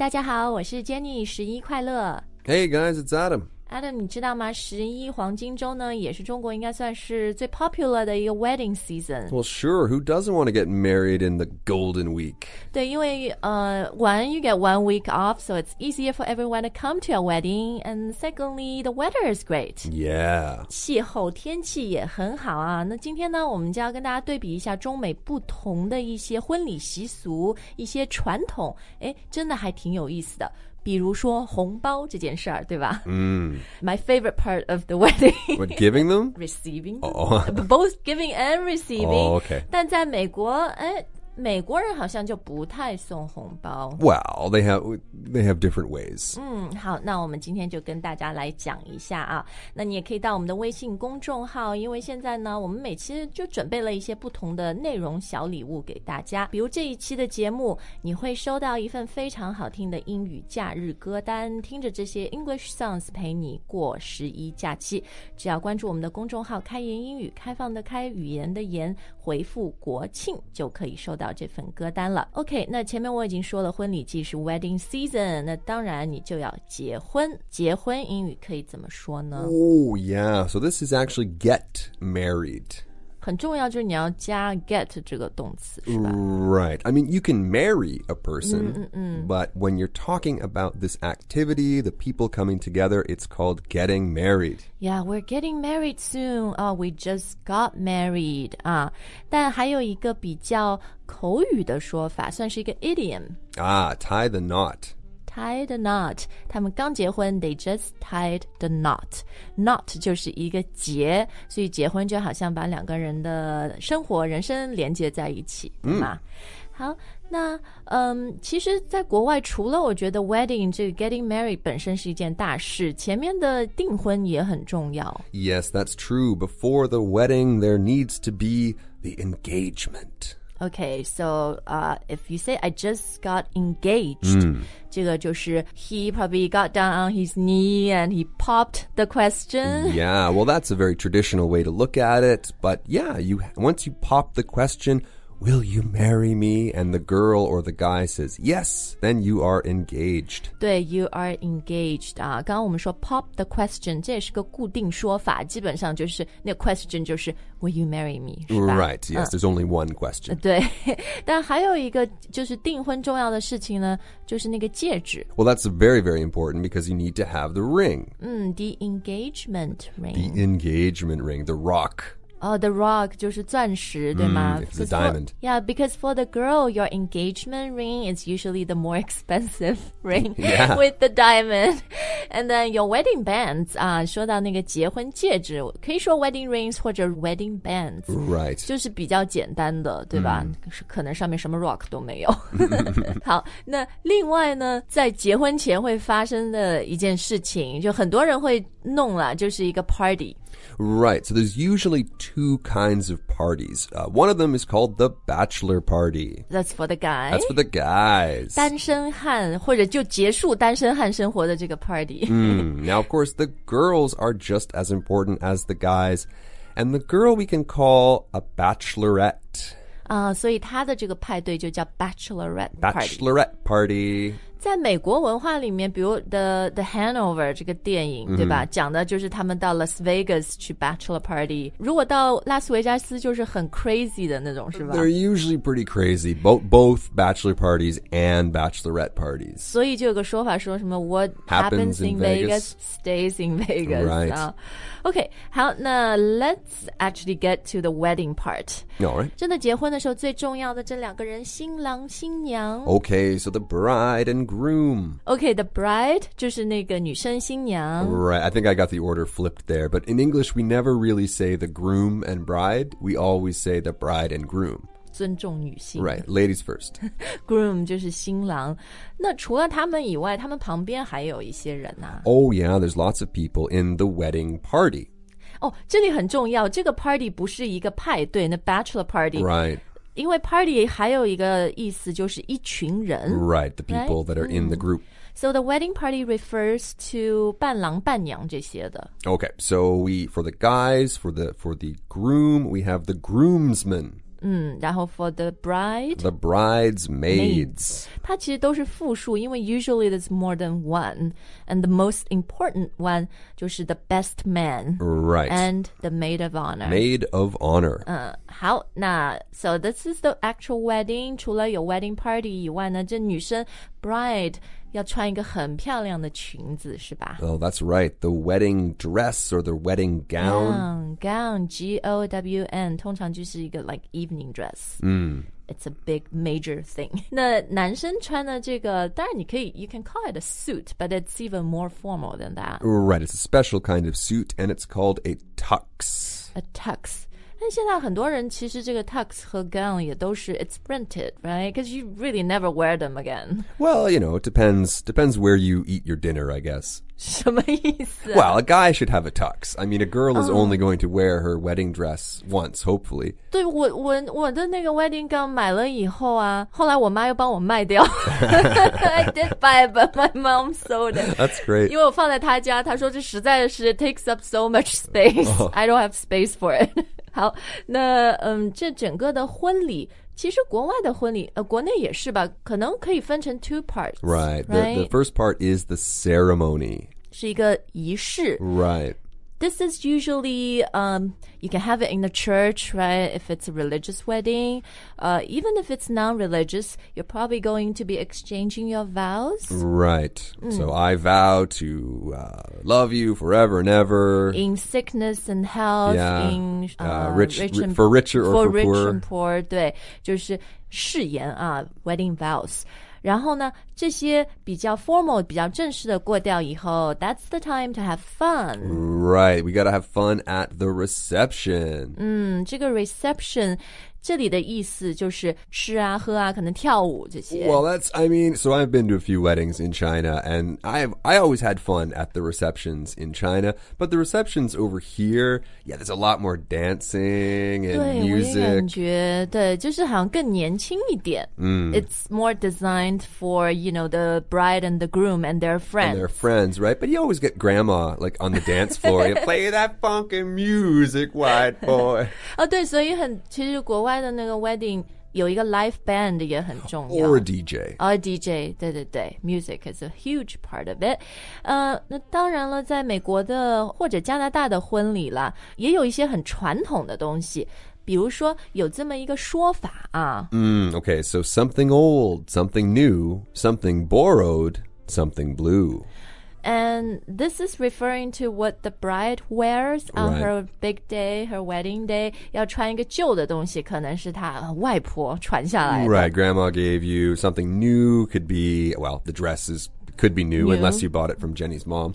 大家好，我是 Jenny， 11快乐。 Hey guys, it's Adam.Adam, 你知道吗？11黄金周呢，也是中国应该算是最 popular 的一个 wedding season. Well, sure. Who doesn't want to get married in the golden week? 对，因为one, you get 1 week off, so it's easier for everyone to come to a wedding. And secondly, the weather is great. Yeah. 气候天气也很好啊。那今天呢，我们就要跟大家对比一下中美不同的一些婚礼习俗、一些传统，真的还挺有意思的。比如说红包这件事儿，对吧？My favorite part of the wedding. What, giving them? Receiving them. Oh. Both giving and receiving. Oh, okay. 但在美国，美国人好像就不太送红包。 Well, they have different ways. 好，那我们今天就跟大家来讲一下啊。那你也可以到我们的微信公众号，因为现在呢，我们每期就准备了一些不同的内容小礼物给大家。比如这一期的节目，你会收到一份非常好听的英语假日歌单，听着这些 English songs 陪你过11假期。只要关注我们的公众号开言英语，开放的开，语言的言，回复国庆就可以收到这份歌单了。 OK， 那前面我已经说了，婚礼季是 wedding season， 那当然你就要结婚。结婚英语可以怎么说呢？ Oh, yeah. So this is actually get married. 很重要，就是你要加 get 这个动词，是吧？ Right. I mean, you can marry a person, but when you're talking about this activity, the people coming together, it's called getting married. Yeah, we're getting married soon. We just got married. 但还有一个比较口语的说法，算是一个 idiom. Tie the knot.Tie the knot. 他们刚结婚 they just tied the knot. Knot 就是一个结，所以结婚就好像把两个人的生活人生连接在一起，对吗？好，那其实在国外除了我觉得 wedding 这个 getting married 本身是一件大事，前面的订婚也很重要。 Yes, that's true. Before the wedding, there needs to be the engagement.Okay, so if you say I just got engaged, 这个就是 he probably got down on his knee and he popped the question. Yeah, well, that's a very traditional way to look at it. But yeah, once you pop the question, will you marry me? And the girl or the guy says yes, then you are engaged. 对, you are engaged. 刚刚我们说 pop the question, 这也是个固定说法，基本上就是那个 question 就是 will you marry me? 是吧？ Right, yes, there's only one question. 对，但还有一个就是订婚重要的事情呢，就是那个戒指。 Well, that's very, very important because you need to have the ring. The engagement ring. The engagement ring, the rock.The rock 就是钻石，对吗？ It's a diamond. Yeah, because for the girl, your engagement ring is usually the more expensive ring with the diamond. And then your wedding bands, 说到那个结婚戒指，可以说 wedding rings 或者 wedding bands. Right. 就是比较简单的，对吧？可能上面什么 rock 都没有。好，那另外呢，在结婚前会发生的一件事情，就很多人会弄啦，就是一个 party.Right, so there's usually two kinds of parties. One of them is called the bachelor party. That's for the guys. That's for the guys. 单身汉或者就结束单身汉生活的这个 party. Now, of course, the girls are just as important as the guys. And the girl we can call a bachelorette. 所以他的这个派对就叫 bachelorette party.Bachelorette party. 在美国文化里面，比如 The Hangover 这个电影，对吧？讲的就是他们到 Las Vegas 去 bachelor party。如果到拉斯维加斯，就是很 crazy 的那种，是吧？ They're usually pretty crazy, both bachelor parties and bachelorette parties. 所以就有个说法说什么 What happens in Vegas stays in Vegas. Right. OK, 好，那 let's actually get to the wedding part. All right. 真的结婚的时候最重要的这两个人，新郎新娘。 Okay, so the bride and groom. Okay, the bride 就是那个女生新娘。 Right, I think I got the order flipped there. But in English, we never really say the groom and bride. We always say the bride and groom. 尊重女性。 Right, ladies first. Groom 就是新郎。那除了他们以外，他们旁边还有一些人啊。 Oh yeah, there's lots of people in the wedding party. 这里很重要，这个 party 不是一个派对，那 bachelor party. Right. 因为 party 还有一个意思就是一群人。 Right, the people that are in the group. So the wedding party refers to 伴郎伴娘这些的。 Okay, so for the guys, for the groom, we have the groomsmen. 然后 for the bride The bridesmaids. 它其实都是复数，因为 usually there's more than one. And the most important one 就是 the best man Right. and the maid of honor. Maid of honor. 好，那 so this is the actual wedding. 除了有 wedding party 以外呢，这女生 bride 要穿一个很漂亮的裙子，是吧？ Oh, that's right. The wedding dress or the wedding gown. Gown, G-O-W-N 通常就是一个 like evening dress. It's a big major thing. 那男生穿的这个，当然你可以 you can call it a suit, but it's even more formal than that. Right. It's a special kind of suit, and it's called a tux. A tux. 但现在很多人其实这个 tux 和 gown 也都是 it's rented, right? Because you really never wear them again. Well, it depends where you eat your dinner, I guess. 什么意思啊？ Well, a guy should have a tux. I mean, a girl is only going to wear her wedding dress once, hopefully. 对，我的那个 wedding gown 买了以后啊，后来我妈又帮我卖掉。I did buy it, but my mom sold it. That's great. 因为我放在她家，她说这实在是 it takes up so much space. I don't have space for it. 好，那这整个的婚礼。其实国外的婚礼，国内也是吧，可能可以分成 two parts. Right. The first part is the ceremony. 是一个仪式。 Right. This is usually, you can have it in the church, right? If it's a religious wedding. Even if it's non-religious, you're probably going to be exchanging your vows. Right. So I vow to love you forever and ever. In sickness and health, Yeah. in For richer or for rich poorer. and poor. 对，就是誓言啊 wedding vows. 然后呢，这些比较 formal 比较正式的过掉以后 that's the time to have fun. Right. We gotta have fun at the reception. 这个 reception 这里的意思就是吃啊喝啊可能跳舞这些。 Well, so I've been to a few weddings in China, and I always had fun at the receptions in China, but the receptions over here, yeah, there's a lot more dancing 对 and 我也感 music. 觉对就是好像更年轻一点。It's more designed for, the bride and the groom and their friends. And their friends, right? But you always get grandma like on the dance floor. You play that funky music, white boy. 对，所以其实国外的那个 wedding 有一个 live band 也很重要。 Or a DJ. DJ, 对 music is a huge part of it. 那当然了，在美国的或者加拿大的婚礼啦，也有一些很传统的东西。比如说有这么一个说法啊 Okay, so something old, something new, something borrowed, something blue. And this is referring to what the bride wears on Right. her big day, her wedding day. 要穿一个旧的东西，可能是她外婆传下来的。 Right, grandma gave you something new. Could be, well, the dresses could be new unless you bought it from Jenny's mom.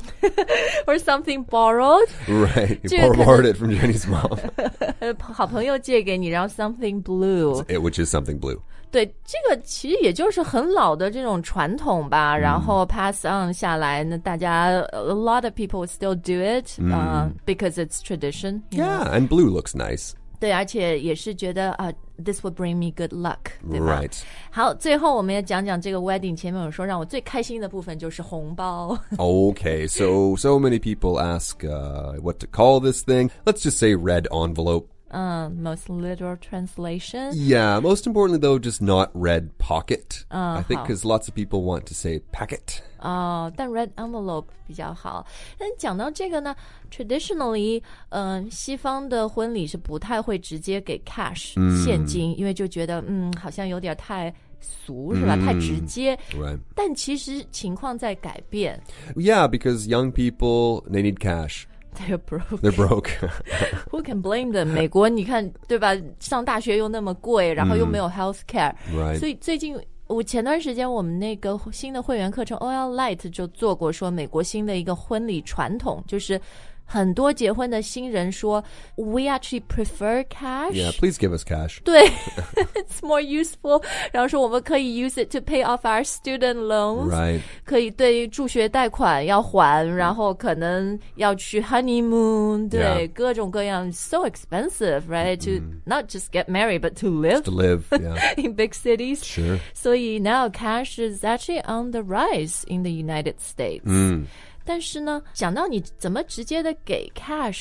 Or something borrowed. Right, you 这个可能- borrowed it from Jenny's mom. 好朋友借给你，然后 something blue. Which is something blue. 对，这个其实也就是很老的这种传统吧，然后 pass on 下来，那大家 a lot of people still do it, because it's tradition. you know. Yeah, and blue looks nice. 对，而且也是觉得this will bring me good luck, 对吧 Right. 好，最后我们也讲讲这个 wedding。前面有说让我最开心的部分就是红包。 Okay, so many people ask what to call this thing. Let's just say red envelope. Most literal translation. Yeah, most importantly though, just not red pocket. I think 好。 because lots of people want to say packet. 但 red envelope 比较好。但讲到这个呢 traditionally, 西方的婚礼是不太会直接给 cash 现金，因为就觉得好像有点太俗是吧？太直接。 Right. 但其实情况在改变。 Yeah, because young people, they need cash. They're broke. They're broke. Who can blame them? 美国你看对吧？上大学又那么贵，然后又没有 health care， Right. 所以最近我前段时间我们那个新的会员课程 OL Light 就做过，说美国新的一个婚礼传统就是很多结婚的新人说 we actually prefer cash. Yeah, please give us cash. 对it's more useful. 然后说我们可以 use it to pay off our student loans. Right. 可以对助学贷款要还，然后可能要去 honeymoon. 对 Yeah. 各种各样 so expensive, right? To not just get married, but to live To live, yeah. in big cities. Sure. 所以 now cash is actually on the rise in the United States. 但是呢，讲到你怎么直接的给 cash，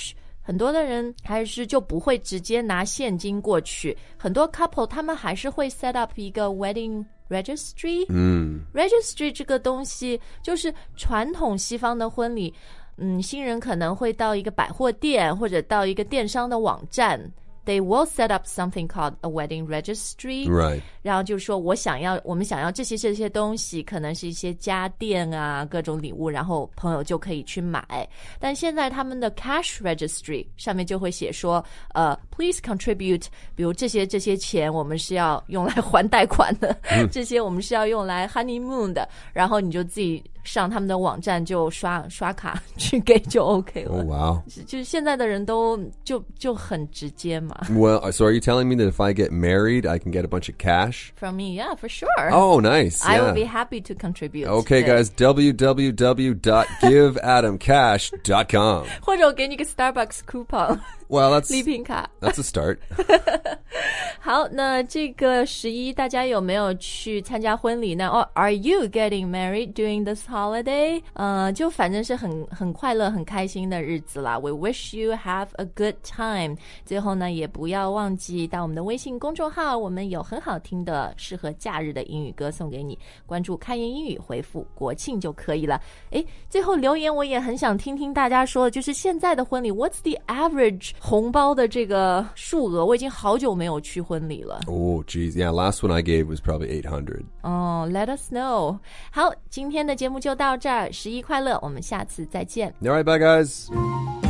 很多的人还是就不会直接拿现金过去，很多 couple 他们还是会 set up 一个 wedding registry。registry 这个东西就是传统西方的婚礼，新人可能会到一个百货店或者到一个电商的网站。They will set up something called a wedding registry. Right. 然后就说我们想要这些东西，可能是一些家电啊，各种礼物，然后朋友就可以去买。但现在他们的 cash registry 上面就会写说please contribute， 比如这些钱我们是要用来还贷款的，这些我们是要用来 honeymoon 的，然后你就自己上他们的网站就刷卡去给就 OK 了。 Oh, wow. 就是现在的人都就很直接嘛。 Well, so are you telling me that if I get married, I can get a bunch of cash? From me, yeah, for sure. Oh, nice. I Yeah. will be happy to contribute. Okay, guys, www.giveadamcash.com. 或者我给你个 Starbucks coupon Well, 礼品卡。 that's a start. 好，那这个11大家有没有去参加婚礼呢？ Or are you getting married during this holiday? 就反正是很快乐很开心的日子啦。We wish you have a good time. 最后呢，也不要忘记到我们的微信公众号，我们有很好听的适合假日的英语歌送给你，关注开言英语回复国庆就可以了。最后留言我也很想听听大家说，就是现在的婚礼 What's the average 红包的这个数额？我已经好久没有去婚礼了。 Oh, geez. Yeah, last one I gave was probably 800. Let us know. 好，今天的节目就到这儿，11快乐，我们下次再见。 All right, bye, guys.